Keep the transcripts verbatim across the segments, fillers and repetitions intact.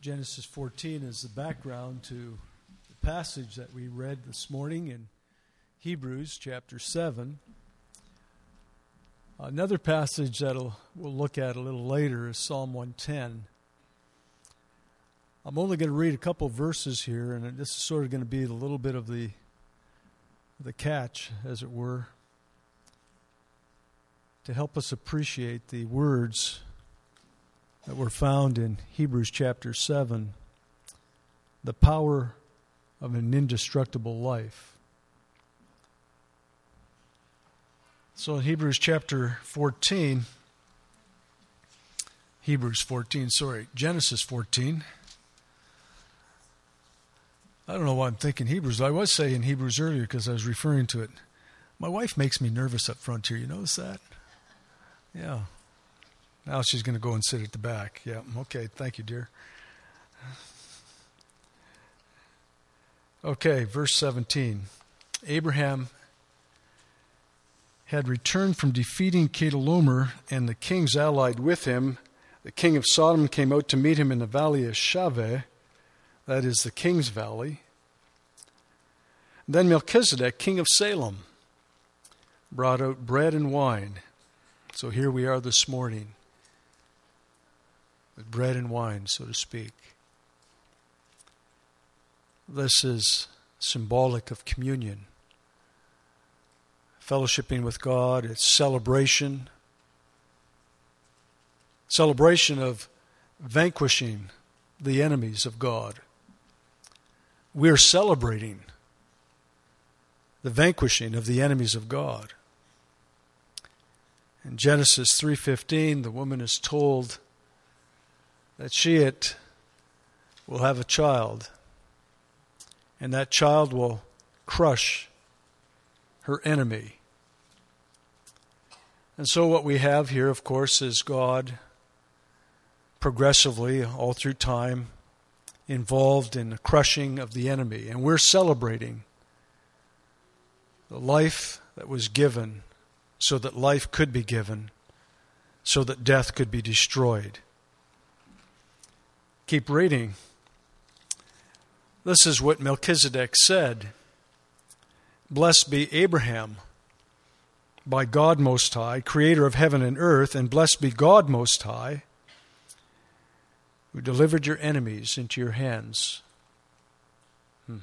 Genesis fourteen is the background to the passage that we read this morning in Hebrews chapter seven. Another passage that we'll look at a little later is Psalm one ten. I'm only going to read a couple verses here, and this is sort of going to be a little bit of the the catch, as it were, to help us appreciate the words that were found in Hebrews chapter seven, the power of an indestructible life. So in Hebrews chapter fourteen, Hebrews fourteen, sorry, Genesis fourteen. I don't know why I'm thinking Hebrews. I was saying Hebrews earlier because I was referring to it. My wife makes me nervous up front here. You notice that? Yeah. Now she's going to go and sit at the back. Yeah, okay. Thank you, dear. Okay, verse seventeen. Abraham had returned from defeating Chedorlaomer, and the kings allied with him. The king of Sodom came out to meet him in the valley of Shaveh, that is the king's valley. Then Melchizedek, king of Salem, brought out bread and wine. So here we are this morning, with bread and wine, so to speak. This is symbolic of communion. Fellowshipping with God, it's celebration. Celebration of vanquishing the enemies of God. We're celebrating the vanquishing of the enemies of God. In Genesis three fifteen, the woman is told that she it will have a child, and that child will crush her enemy. And so what we have here, of course, is God progressively, all through time, involved in the crushing of the enemy. And we're celebrating the life that was given so that life could be given, so that death could be destroyed. Keep reading. This is what Melchizedek said. Blessed be Abraham by God Most High, creator of heaven and earth, and blessed be God Most High, who delivered your enemies into your hands. Hmm.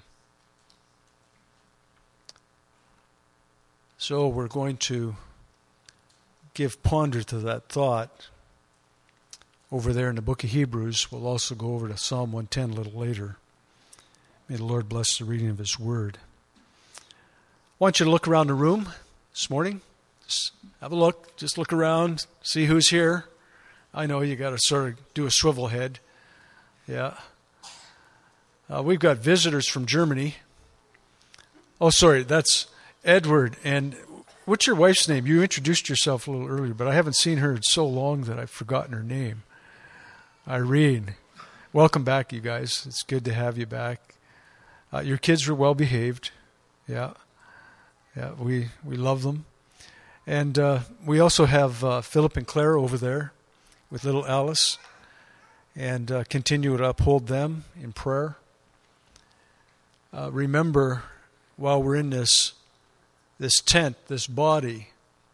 So we're going to give ponder to that thought over there in the book of Hebrews. We'll also go over to Psalm one ten a little later. May the Lord bless the reading of His Word. I want you to look around the room this morning. Just have a look. Just look around. See who's here. I know you got to sort of do a swivel head. Yeah. Uh, we've got visitors from Germany. Oh, sorry. That's Edward. And what's your wife's name? You introduced yourself a little earlier, but I haven't seen her in so long that I've forgotten her name. Irene. Welcome back, you guys. It's good to have you back. Uh, your kids were well behaved. Yeah. Yeah, we, we love them. And uh, we also have uh, Philip and Claire over there with little Alice. And uh, continue to uphold them in prayer. Uh, remember, while we're in this this tent, this body,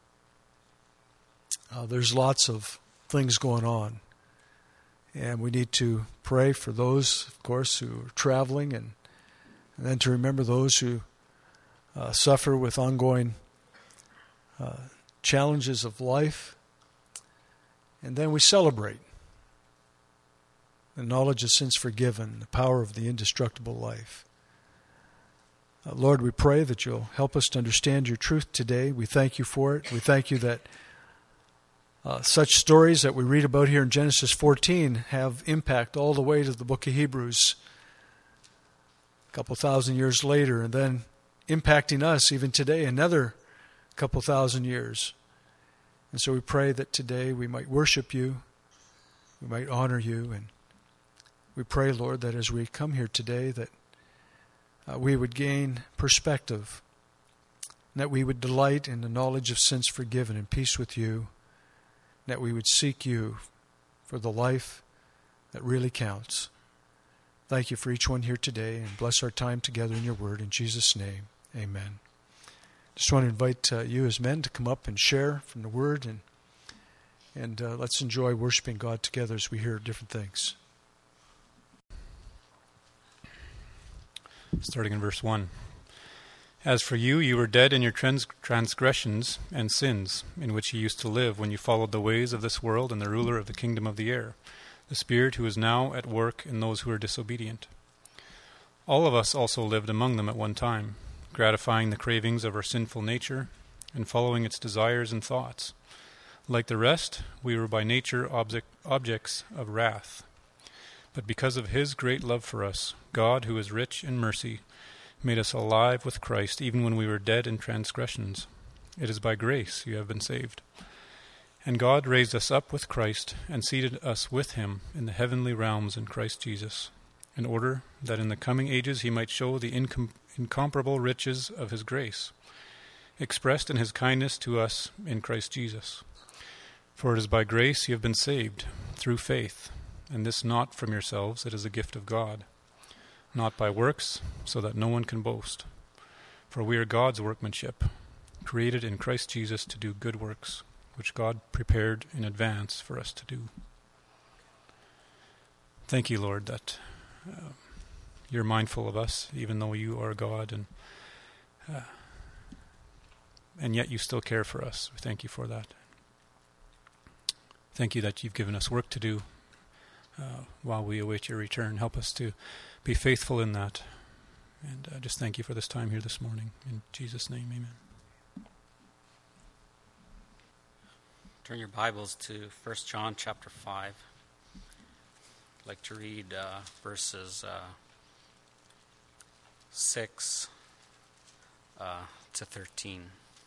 uh, there's lots of things going on. And we need to pray for those, of course, who are traveling, and, and then to remember those who uh, suffer with ongoing uh, challenges of life. And then we celebrate the knowledge of sins forgiven, the power of the indestructible life. Uh, Lord, we pray that you'll help us to understand your truth today. We thank you for it. We thank you that uh, such stories that we read about here in Genesis fourteen have impact all the way to the book of Hebrews a couple thousand years later, and then impacting us even today another couple thousand years. And so we pray that today we might worship you, we might honor you, and we pray, Lord, that as we come here today, that uh, we would gain perspective, that we would delight in the knowledge of sins forgiven and peace with you, that we would seek you for the life that really counts. Thank you for each one here today, and bless our time together in your word. In Jesus' name, amen. Just want to invite uh, you as men to come up and share from the word, and and uh, let's enjoy worshiping God together as we hear different things. Starting in verse one. As for you, you were dead in your trans- transgressions and sins, in which you used to live when you followed the ways of this world and the ruler of the kingdom of the air, the spirit who is now at work in those who are disobedient. All of us also lived among them at one time, gratifying the cravings of our sinful nature and following its desires and thoughts. Like the rest, we were by nature object, objects of wrath. But because of his great love for us, God, who is rich in mercy, made us alive with Christ even when we were dead in transgressions. It is by grace you have been saved. And God raised us up with Christ and seated us with him in the heavenly realms in Christ Jesus, in order that in the coming ages he might show the incom- incomparable riches of his grace, expressed in his kindness to us in Christ Jesus. For it is by grace you have been saved, through faith, and this not from yourselves, it is a gift of God, not by works, so that no one can boast. For we are God's workmanship, created in Christ Jesus to do good works, which God prepared in advance for us to do. Thank you, Lord, that uh, you're mindful of us, even though you are God, and uh, and yet you still care for us. We thank you for that. Thank you that you've given us work to do uh, while we await your return. Help us to be faithful in that. And uh, just thank you for this time here this morning. In Jesus' name, amen. Turn your Bibles to First John chapter five. I'd like to read uh, verses uh, six uh, to thirteen.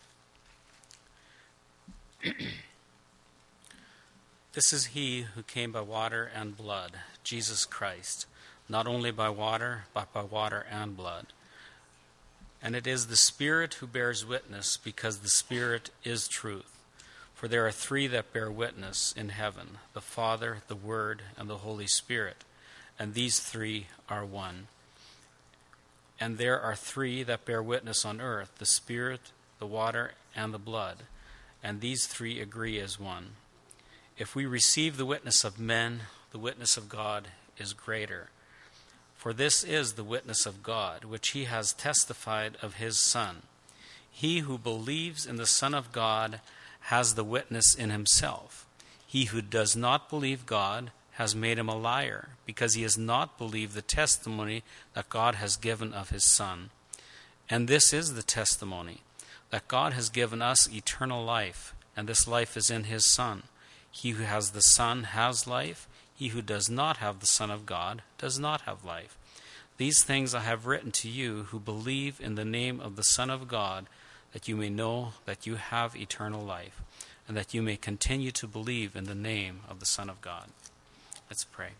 This is he who came by water and blood, Jesus Christ, not only by water, but by water and blood. And it is the Spirit who bears witness, because the Spirit is truth. For there are three that bear witness in heaven, the Father, the Word, and the Holy Spirit, and these three are one. And there are three that bear witness on earth, the Spirit, the water, and the blood, and these three agree as one. If we receive the witness of men, the witness of God is greater. For this is the witness of God, which he has testified of his Son. He who believes in the Son of God has the witness in himself. He who does not believe God has made him a liar, because he has not believed the testimony that God has given of his Son. And this is the testimony, that God has given us eternal life, and this life is in his Son. He who has the Son has life. He who does not have the Son of God does not have life. These things I have written to you who believe in the name of the Son of God, that you may know that you have eternal life, and that you may continue to believe in the name of the Son of God. Let's pray.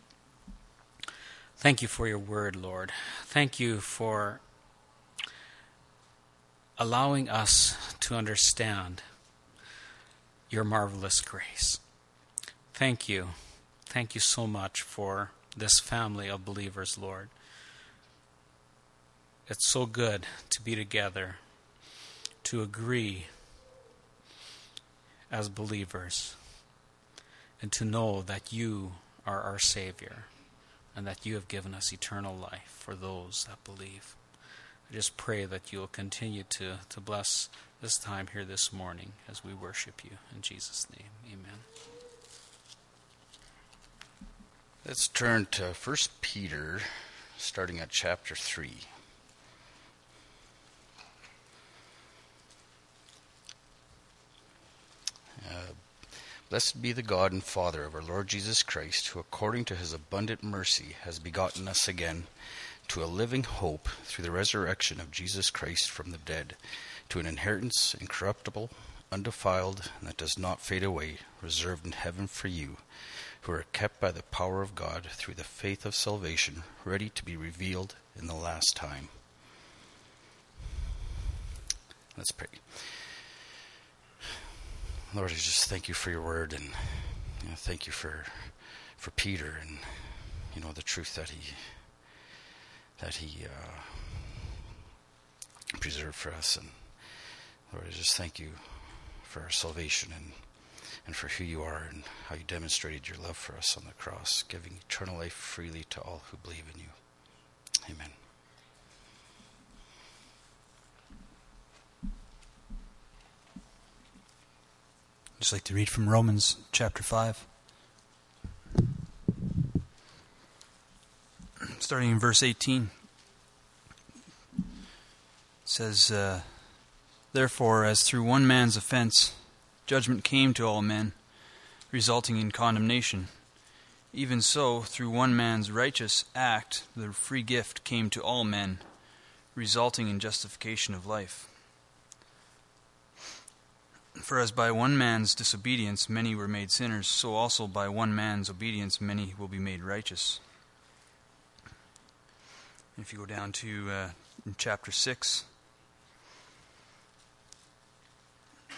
Thank you for your word, Lord. Thank you for allowing us to understand your marvelous grace. Thank you. Thank you so much for this family of believers, Lord. It's so good to be together, to agree as believers, and to know that you are our Savior, and that you have given us eternal life for those that believe. I just pray that you'll continue to, to bless this time here this morning as we worship you. In Jesus' name, amen. Let's turn to First Peter, starting at chapter three. Uh, Blessed be the God and Father of our Lord Jesus Christ, who according to his abundant mercy has begotten us again to a living hope through the resurrection of Jesus Christ from the dead, to an inheritance incorruptible, undefiled, and that does not fade away, reserved in heaven for you, who are kept by the power of God through the faith of salvation, ready to be revealed in the last time. Let's pray. Lord, I just thank you for your word, and you know, thank you for for Peter, and you know the truth that he that he uh, preserved for us. And Lord, I just thank you for our salvation and, and for who you are and how you demonstrated your love for us on the cross, giving eternal life freely to all who believe in you. Amen. I'd just like to read from Romans chapter five. Starting in verse eighteen. It says, uh, Therefore, as through one man's offense, judgment came to all men, resulting in condemnation, even so, through one man's righteous act, the free gift came to all men, resulting in justification of life. For as by one man's disobedience many were made sinners, so also by one man's obedience many will be made righteous. If you go down to uh, chapter six, it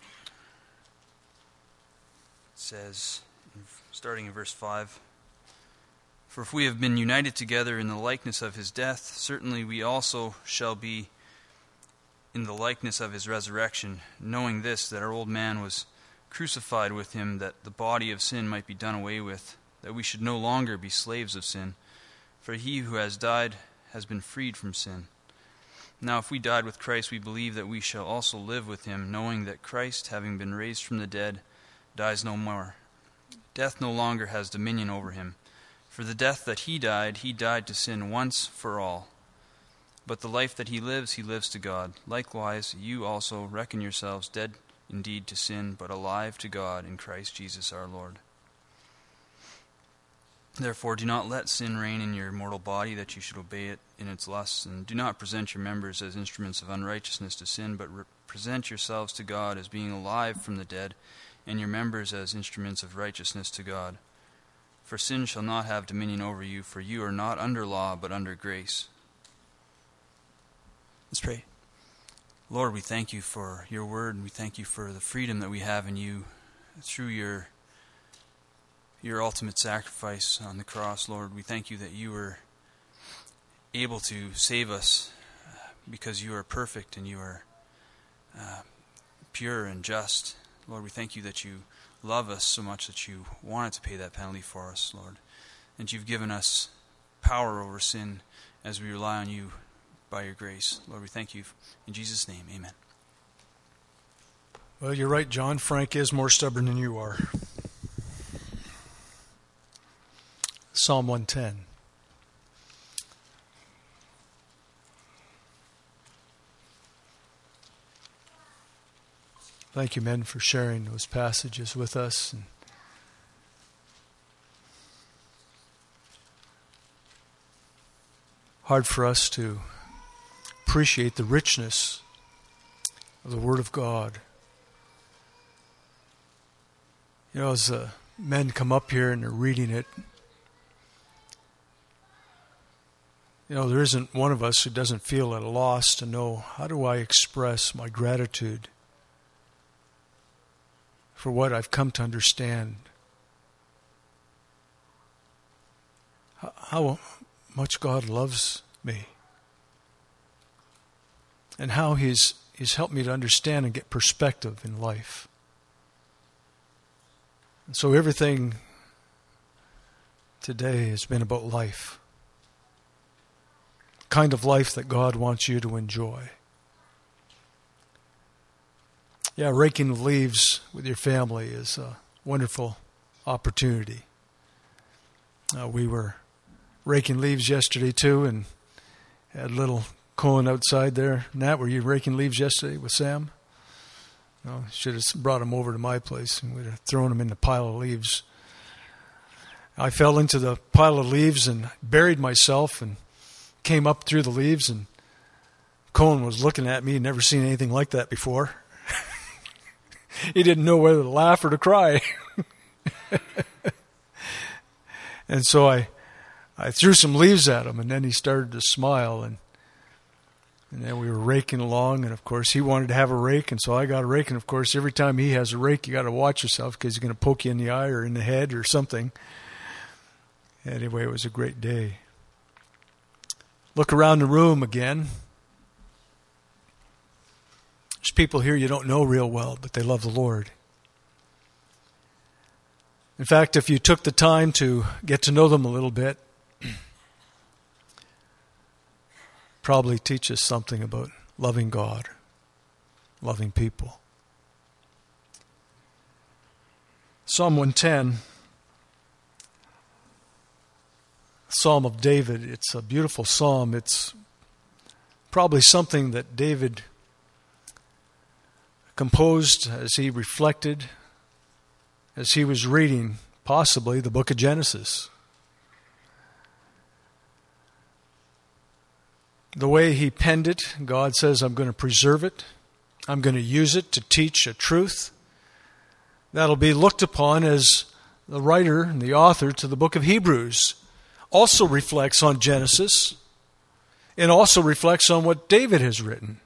says, starting in verse five, For if we have been united together in the likeness of his death, certainly we also shall be in the likeness of his resurrection, knowing this, that our old man was crucified with him, that the body of sin might be done away with, that we should no longer be slaves of sin. For he who has died has been freed from sin. Now if we died with Christ, we believe that we shall also live with him, knowing that Christ, having been raised from the dead, dies no more. Death no longer has dominion over him. For the death that he died, he died to sin once for all. But the life that he lives, he lives to God. Likewise, you also reckon yourselves dead indeed to sin, but alive to God in Christ Jesus our Lord. Therefore, do not let sin reign in your mortal body, that you should obey it in its lusts, and do not present your members as instruments of unrighteousness to sin, but re- present yourselves to God as being alive from the dead, and your members as instruments of righteousness to God. For sin shall not have dominion over you, for you are not under law, but under grace. Let's pray. Lord, we thank you for your word, and we thank you for the freedom that we have in you through your your ultimate sacrifice on the cross. Lord, we thank you that you were able to save us because you are perfect and you are uh, pure and just. Lord, we thank you that you love us so much that you wanted to pay that penalty for us, Lord. And you've given us power over sin as we rely on you by your grace. Lord, we thank you. In Jesus' name, amen. Well, you're right, John. Frank is more stubborn than you are. Psalm one ten. Thank you, men, for sharing those passages with us. And hard for us to appreciate the richness of the Word of God. You know, as the men come up here and they're reading it, you know, there isn't one of us who doesn't feel at a loss to know, how do I express my gratitude for what I've come to understand? How much God loves me, and how He's He's helped me to understand and get perspective in life. And so everything today has been about life, the kind of life that God wants you to enjoy. Yeah, raking the leaves with your family is a wonderful opportunity. Uh, we were raking leaves yesterday too, and had little Colin outside there. Nat, were you raking leaves yesterday with Sam? No, should have brought him over to my place and we'd have thrown him in the pile of leaves. I fell into the pile of leaves and buried myself and came up through the leaves, and Colin was looking at me, never seen anything like that before. He didn't know whether to laugh or to cry. And so I I threw some leaves at him, and then he started to smile, and and then we were raking along, and of course he wanted to have a rake, and so I got a rake, and of course every time he has a rake you got to watch yourself because he's going to poke you in the eye or in the head or something. Anyway, it was a great day. Look around the room again. There's people here you don't know real well, but they love the Lord. In fact, if you took the time to get to know them a little bit, probably teach us something about loving God, loving people. Psalm one ten, Psalm of David. It's a beautiful psalm. It's probably something that David composed as he reflected, as he was reading possibly the book of Genesis. The way he penned it, God says, I'm going to preserve it. I'm going to use it to teach a truth that'll be looked upon as the writer and the author to the book of Hebrews also reflects on Genesis and also reflects on what David has written.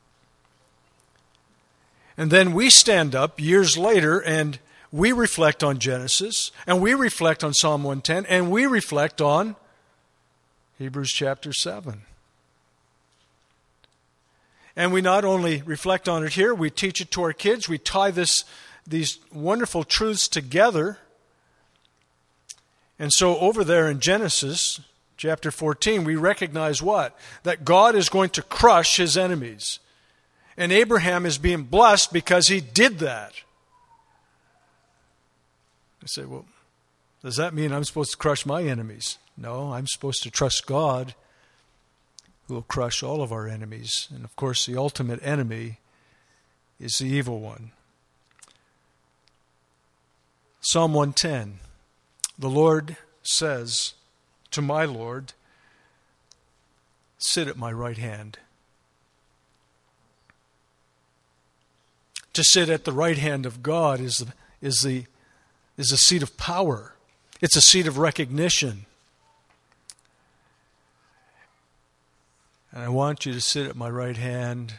And then we stand up years later and we reflect on Genesis and we reflect on Psalm one ten and we reflect on Hebrews chapter seven. And we not only reflect on it here, we teach it to our kids. We tie this, these wonderful truths together. And so over there in Genesis chapter fourteen, we recognize what? That God is going to crush his enemies. And Abraham is being blessed because he did that. I say, well, does that mean I'm supposed to crush my enemies? No, I'm supposed to trust God, who will crush all of our enemies. And of course, the ultimate enemy is the evil one. Psalm one ten. The Lord says to my Lord, sit at my right hand. To sit at the right hand of God is the, is the, is a seat of power. It's a seat of recognition. And I want you to sit at my right hand.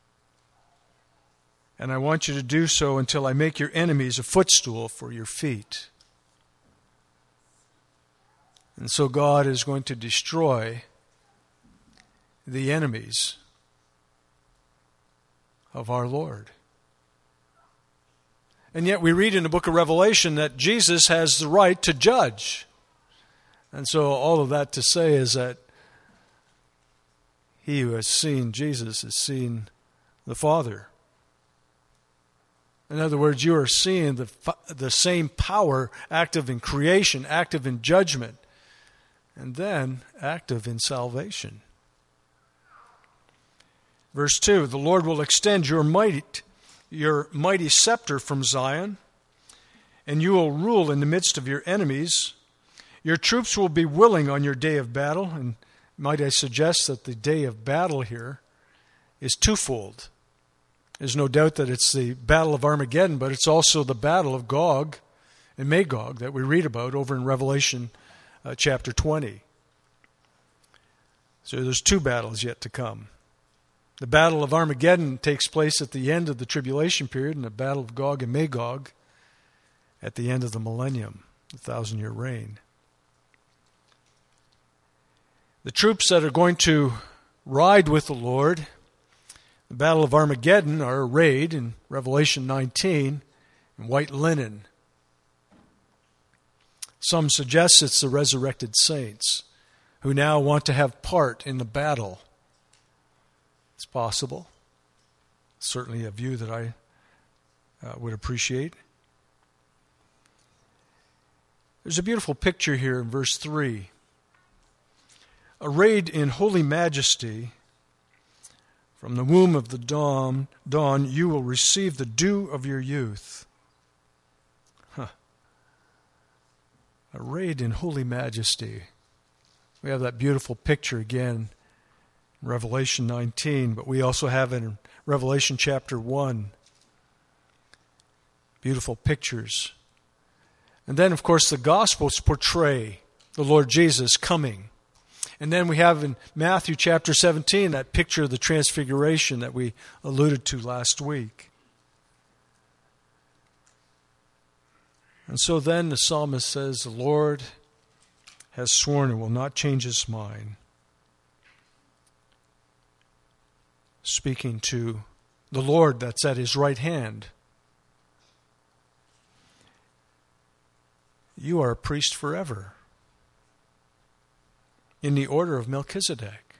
And I want you to do so until I make your enemies a footstool for your feet. And so God is going to destroy the enemies of our Lord. And yet we read in the book of Revelation that Jesus has the right to judge. And so all of that to say is that he who has seen Jesus has seen the Father. In other words, you are seeing the, the same power active in creation, active in judgment, and then active in salvation. Verse two, the Lord will extend your might, your mighty scepter from Zion, and you will rule in the midst of your enemies. Your troops will be willing on your day of battle. And might I suggest that the day of battle here is twofold. There's no doubt that it's the battle of Armageddon, but it's also the battle of Gog and Magog that we read about over in Revelation uh, chapter twenty. So there's two battles yet to come. The battle of Armageddon takes place at the end of the tribulation period, and the battle of Gog and Magog at the end of the millennium, the thousand-year reign. The troops that are going to ride with the Lord, the battle of Armageddon, are arrayed in Revelation nineteen in white linen. Some suggest it's the resurrected saints who now want to have part in the battle. It's possible. Certainly a view that I uh, would appreciate. There's a beautiful picture here in verse three. Arrayed in holy majesty, from the womb of the dawn, dawn you will receive the dew of your youth. Huh. Arrayed in holy majesty. We have that beautiful picture again in Revelation nineteen, but we also have it in Revelation chapter one. Beautiful pictures. And then, of course, the Gospels portray the Lord Jesus coming. And then we have in Matthew chapter seventeen that picture of the transfiguration that we alluded to last week. And so then the psalmist says, the Lord has sworn and will not change his mind. speaking to the Lord that's at his right hand. You are a priest forever, in the order of Melchizedek.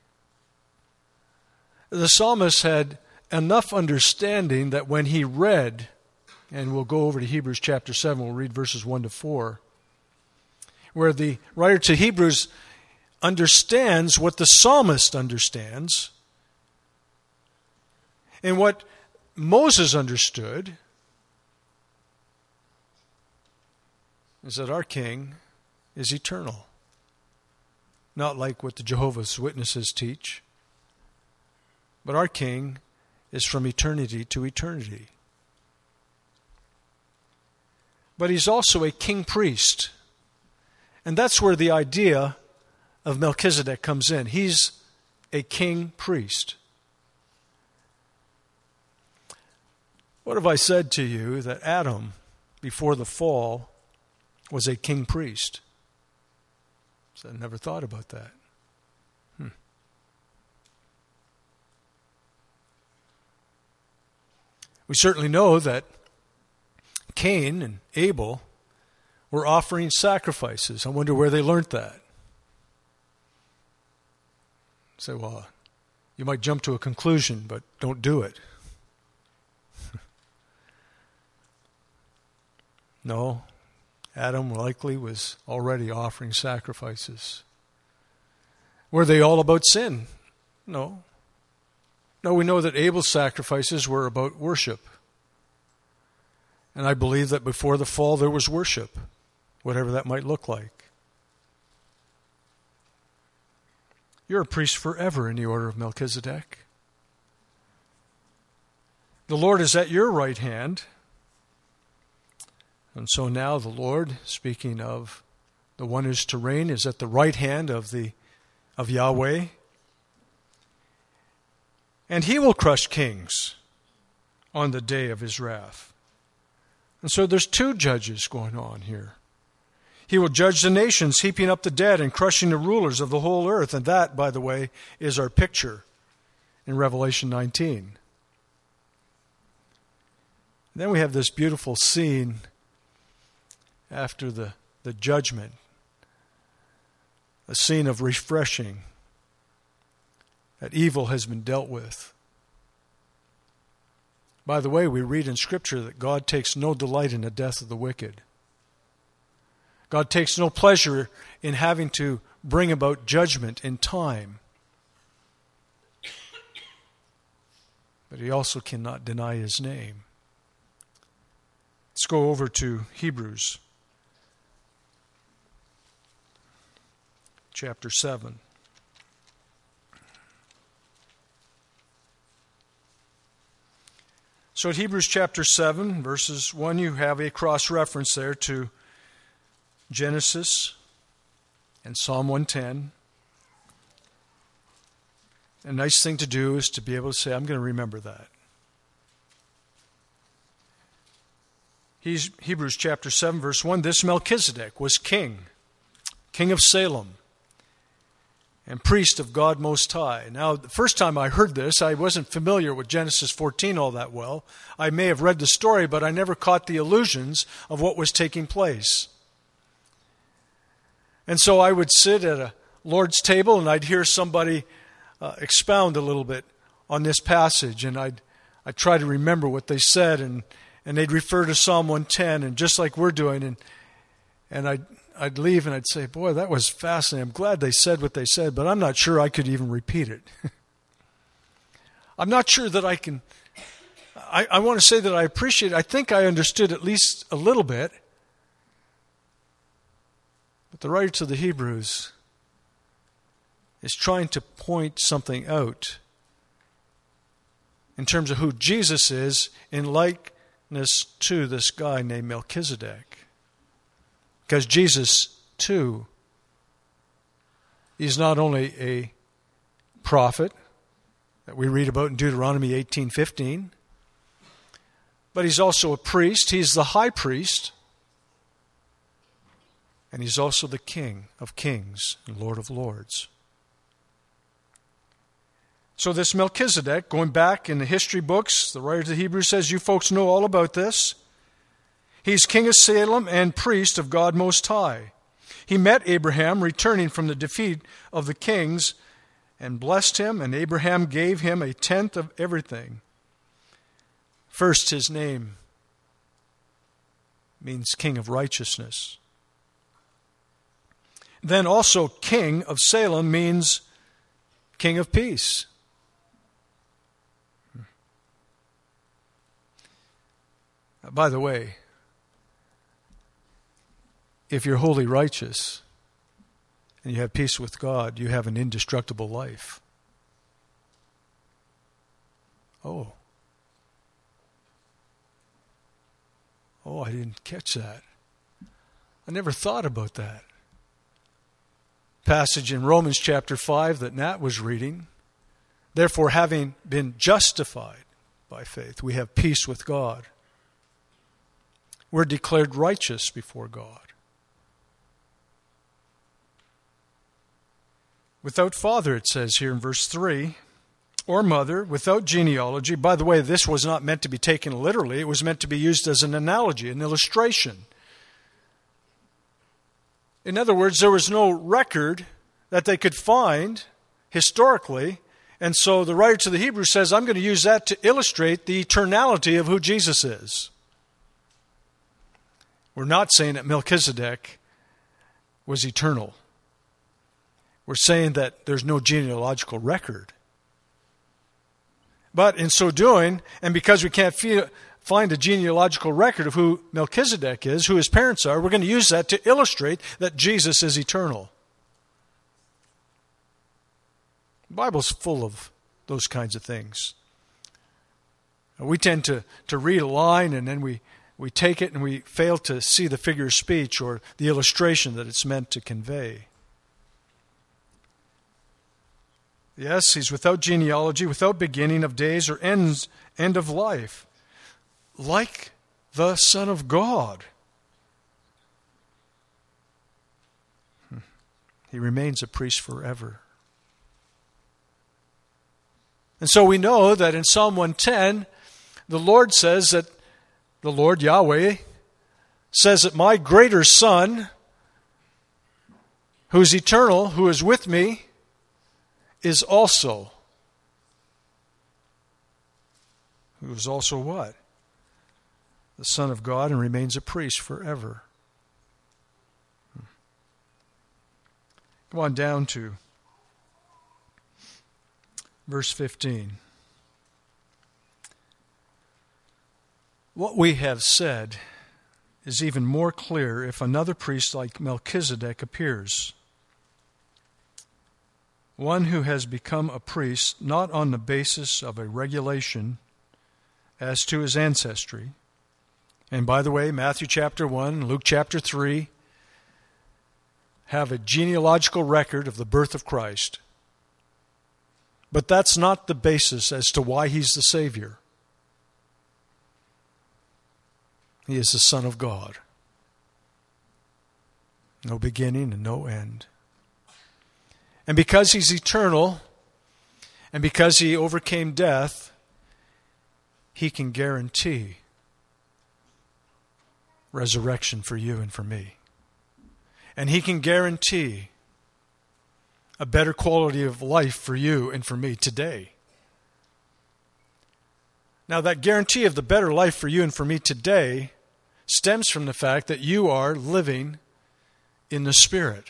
The psalmist had enough understanding that when he read, and we'll go over to Hebrews chapter seven, we'll read verses one to four, where the writer to Hebrews understands what the psalmist understands, and what Moses understood is that our King is eternal. Not like what the Jehovah's Witnesses teach, but our King is from eternity to eternity. But he's also a king priest. And that's where the idea of Melchizedek comes in. He's a king priest. What if I said to you that Adam, before the fall, was a king priest? So I never thought about that. Hmm. We certainly know that Cain and Abel were offering sacrifices. I wonder where they learned that. Say, well, you might jump to a conclusion, but don't do it. No, Adam likely was already offering sacrifices. Were they all about sin? No. No, we know that Abel's sacrifices were about worship. And I believe that before the fall there was worship, whatever that might look like. You're a priest forever in the order of Melchizedek. The Lord is at your right hand. And so now the Lord, speaking of the one who's to reign, is at the right hand of the of Yahweh. And he will crush kings on the day of his wrath. And so there's two judges going on here. He will judge the nations, heaping up the dead and crushing the rulers of the whole earth. And that, by the way, is our picture in Revelation nineteen. Then we have this beautiful scene after the, the judgment, a scene of refreshing, that evil has been dealt with. By the way, we read in Scripture that God takes no delight in the death of the wicked. God takes no pleasure in having to bring about judgment in time. But he also cannot deny his name. Let's go over to Hebrews chapter seven. So at Hebrews chapter seven, verses one, you have a cross-reference there to Genesis and Psalm one ten. A nice thing to do is to be able to say, I'm going to remember that. He's, Hebrews chapter seven, verse one, this Melchizedek was king, king of Salem, and priest of God Most High. Now, the first time I heard this, I wasn't familiar with Genesis fourteen all that well. I may have read the story, but I never caught the allusions of what was taking place. And so I would sit at a Lord's table and I'd hear somebody uh, expound a little bit on this passage, and I'd I'd try to remember what they said, and, and they'd refer to Psalm one ten, and just like we're doing, and and I'd I'd leave and I'd say, boy, that was fascinating. I'm glad they said what they said, but I'm not sure I could even repeat it. I'm not sure that I can. I, I want to say that I appreciate it. I think I understood at least a little bit. But the writer to the Hebrews is trying to point something out in terms of who Jesus is in likeness to this guy named Melchizedek. Because Jesus, too, is not only a prophet that we read about in Deuteronomy eighteen fifteen, but he's also a priest. He's the high priest. And he's also the King of kings and Lord of lords. So this Melchizedek, going back in the history books, the writer of the Hebrews says, you folks know all about this. He's king of Salem and priest of God Most High. He met Abraham returning from the defeat of the kings and blessed him, and Abraham gave him a tenth of everything. First, his name means king of righteousness. Then also king of Salem means king of peace. By the way, if you're wholly righteous and you have peace with God, you have an indestructible life. Oh. Oh, I didn't catch that. I never thought about that. Passage in Romans chapter five that Nat was reading. Therefore, having been justified by faith, we have peace with God. We're declared righteous before God. Without father, it says here in verse three, or mother, without genealogy. By the way, this was not meant to be taken literally. It was meant to be used as an analogy, an illustration. In other words, there was no record that they could find historically. And so the writer to the Hebrews says, I'm going to use that to illustrate the eternality of who Jesus is. We're not saying that Melchizedek was eternal. We're saying that there's no genealogical record. But in so doing, and because we can't feel, find a genealogical record of who Melchizedek is, who his parents are, we're going to use that to illustrate that Jesus is eternal. The Bible's full of those kinds of things. We tend to, to read a line and then we, we take it and we fail to see the figure of speech or the illustration that it's meant to convey. Yes, he's without genealogy, without beginning of days or ends, end of life. Like the Son of God. He remains a priest forever. And so we know that in Psalm one ten, the Lord says that, the Lord Yahweh says that my greater Son, who is eternal, who is with me, is also, who is also what? The Son of God and remains a priest forever. Come on down to verse fifteen. What we have said is even more clear if another priest like Melchizedek appears. One who has become a priest not on the basis of a regulation as to his ancestry. And by the way, Matthew chapter one, Luke chapter three have a genealogical record of the birth of Christ. But that's not the basis as to why he's the Savior. He is the Son of God. No beginning and no end. And because he's eternal, and because he overcame death, he can guarantee resurrection for you and for me. And he can guarantee a better quality of life for you and for me today. Now, that guarantee of the better life for you and for me today stems from the fact that you are living in the Spirit.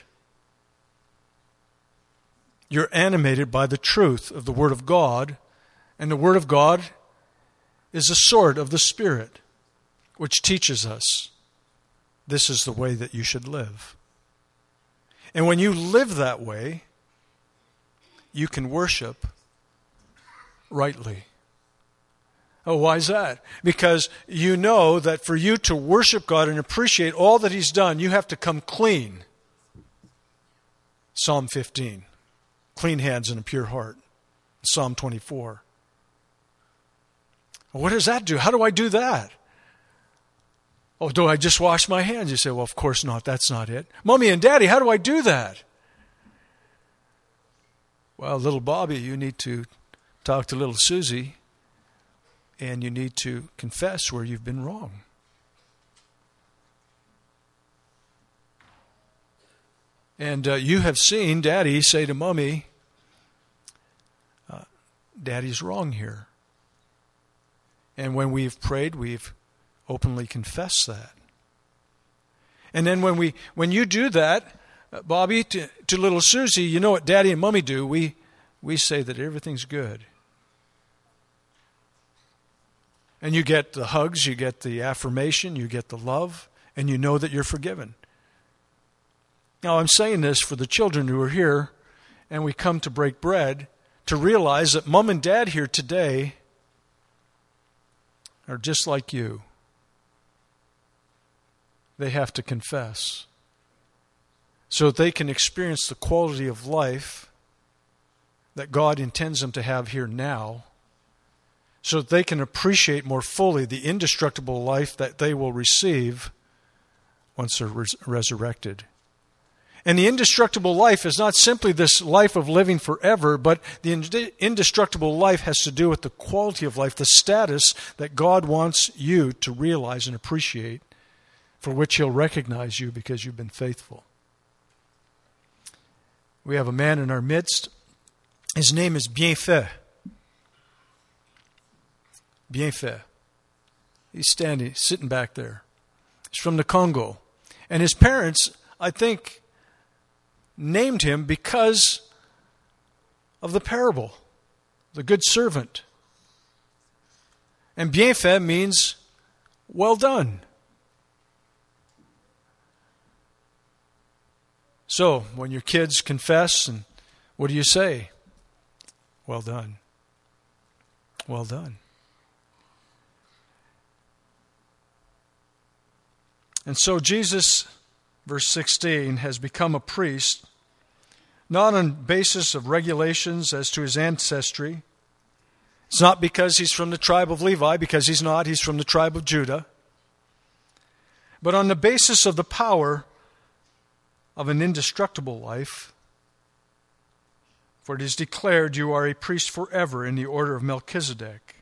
You're animated by the truth of the Word of God, and the Word of God is a sword of the Spirit, which teaches us this is the way that you should live. And when you live that way, you can worship rightly. Oh, why is that? Because you know that for you to worship God and appreciate all that He's done, you have to come clean. Psalm fifteen. Clean hands and a pure heart. Psalm twenty-four. What does that do? How do I do that? Oh, do I just wash my hands? You say, well, of course not. That's not it. Mommy and Daddy, how do I do that? Well, little Bobby, you need to talk to little Susie, and you need to confess where you've been wrong. And uh, you have seen Daddy say to Mommy, uh, Daddy's wrong here. And when we've prayed, we've openly confessed that. And then when we, when you do that, uh, Bobby, to, to little Susie, you know what Daddy and Mommy do? We, we say that everything's good. And you get the hugs, you get the affirmation, you get the love, and you know that you're forgiven. Now, I'm saying this for the children who are here, and we come to break bread, to realize that Mom and Dad here today are just like you. They have to confess so that they can experience the quality of life that God intends them to have here now, so that they can appreciate more fully the indestructible life that they will receive once they're res- resurrected. And the indestructible life is not simply this life of living forever, but the ind- indestructible life has to do with the quality of life, the status that God wants you to realize and appreciate, for which He'll recognize you because you've been faithful. We have a man in our midst. His name is Bienfait. Bienfait. He's standing, sitting back there. He's from the Congo. And his parents, I think, named him because of the parable, the good servant. And Bienfait means well done. So, when your kids confess, and what do you say? Well done. Well done. And so Jesus, verse sixteen, has become a priest, not on basis of regulations as to his ancestry. It's not because he's from the tribe of Levi, because he's not. He's from the tribe of Judah. But on the basis of the power of an indestructible life. For it is declared, you are a priest forever in the order of Melchizedek.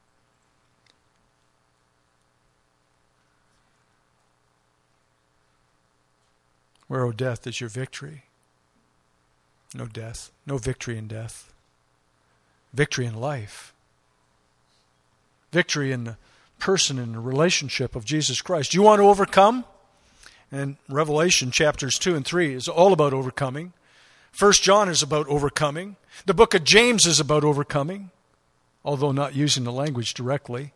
Where, O death, is your victory? No death. No victory in death. Victory in life. Victory in the person and the relationship of Jesus Christ. You want to overcome? And Revelation chapters two and three is all about overcoming. First John is about overcoming. The book of James is about overcoming, although not using the language directly.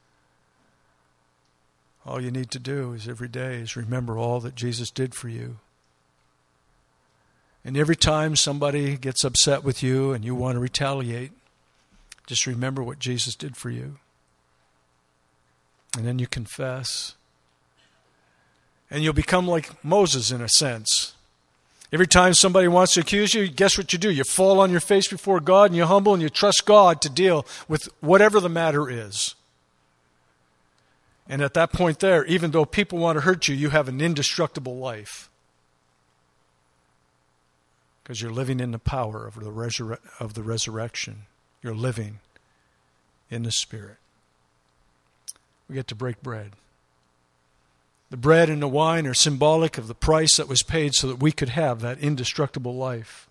All you need to do is every day is remember all that Jesus did for you. And every time somebody gets upset with you and you want to retaliate, just remember what Jesus did for you. And then you confess. And you'll become like Moses in a sense. Every time somebody wants to accuse you, guess what you do? You fall on your face before God and you humble and you trust God to deal with whatever the matter is. And at that point there, even though people want to hurt you, you have an indestructible life. Because you're living in the power of the, resur- of the resurrection. You're living in the Spirit. We get to break bread. The bread and the wine are symbolic of the price that was paid so that we could have that indestructible life.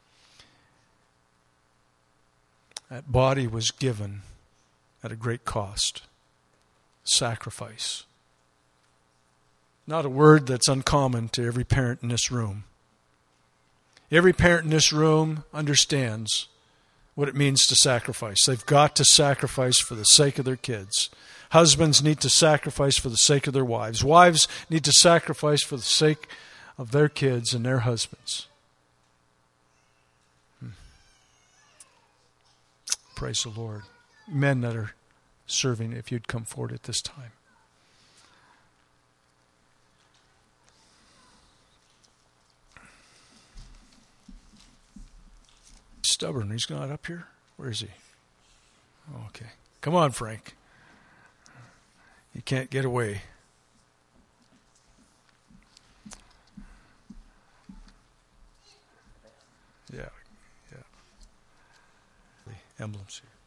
That body was given at a great cost. Sacrifice. Not a word that's uncommon to every parent in this room. Every parent in this room understands what it means to sacrifice. They've got to sacrifice for the sake of their kids. Husbands need to sacrifice for the sake of their wives. Wives need to sacrifice for the sake of their kids and their husbands. Hmm. Praise the Lord. Men that are serving, if you'd come forward at this time. Stubborn. He's not up here? Where is he? Oh, okay. Come on, Frank. You can't get away. Yeah, yeah. emblems here.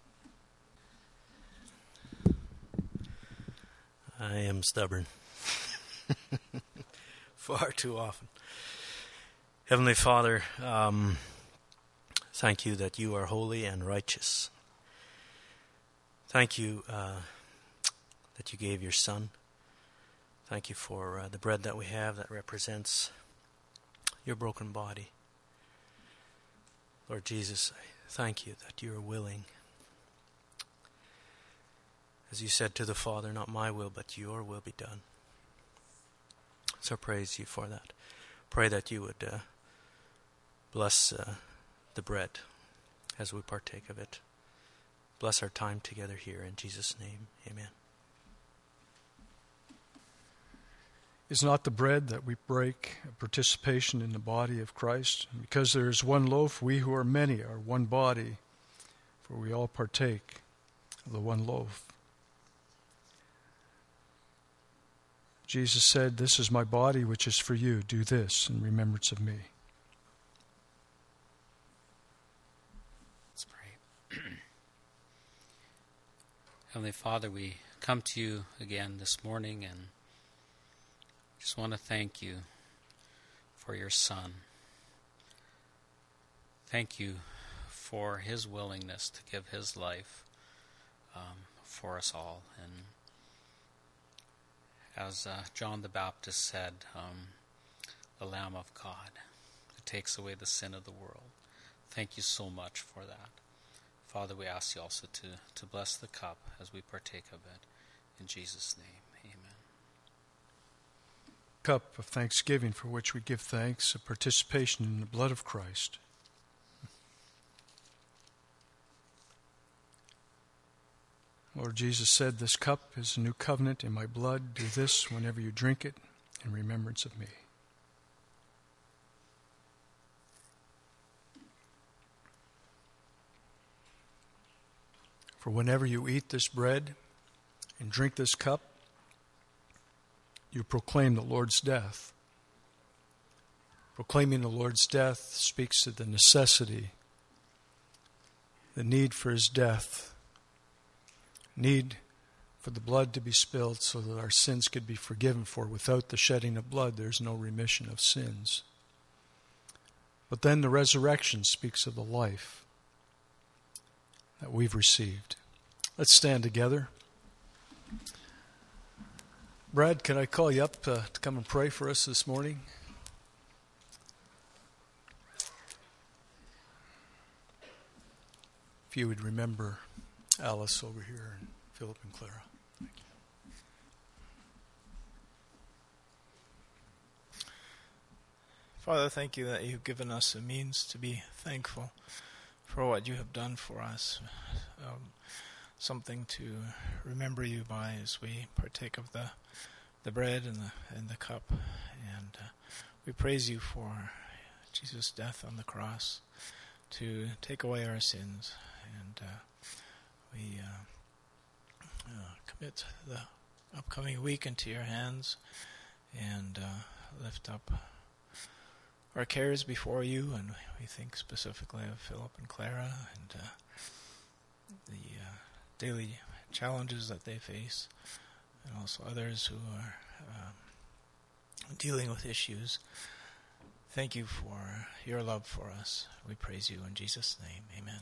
I am stubborn. Far too often. Heavenly Father, um, thank you that you are holy and righteous. Thank you uh, that you gave your Son. Thank you for uh, the bread that we have that represents your broken body. Lord Jesus, I thank you that you are willing. As you said to the Father, not my will, but your will be done. So praise you for that. Pray that you would uh, bless uh, the bread as we partake of it. Bless our time together here in Jesus' name. Amen. Is not the bread that we break a participation in the body of Christ? And because there is one loaf, we who are many are one body, for we all partake of the one loaf. Jesus said, "This is my body which is for you. Do this in remembrance of me." Let's pray. Heavenly Father, we come to you again this morning and just want to thank you for your Son. Thank you for his willingness to give his life um, for us all. And as uh, John the Baptist said, um, the Lamb of God who takes away the sin of the world. Thank you so much for that. Father, we ask you also to, to bless the cup as we partake of it. In Jesus' name, amen. Cup of thanksgiving for which we give thanks, a participation in the blood of Christ. Lord Jesus said, "This cup is a new covenant in my blood. Do this whenever you drink it in remembrance of me." For whenever you eat this bread and drink this cup, you proclaim the Lord's death. Proclaiming the Lord's death speaks of the necessity, the need for his death, need for the blood to be spilled so that our sins could be forgiven, for without the shedding of blood there's no remission of sins. But then the resurrection speaks of the life that we've received. Let's stand together. Brad, can I call you up uh, to come and pray for us this morning? If you would remember Alice over here and Philip and Clara. Thank you. Father, thank you that you've given us a means to be thankful for what you have done for us. Um, something to remember you by as we partake of the the bread and the and the cup. And uh, we praise you for Jesus' death on the cross to take away our sins. And uh, we uh, uh, commit the upcoming week into your hands and uh, lift up our cares before you. And we think specifically of Philip and Clara and uh, the uh, daily challenges that they face, and also others who are um, dealing with issues. Thank you for your love for us. We praise you in Jesus' name. Amen.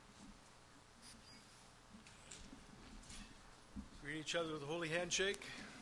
Greet each other with a holy handshake.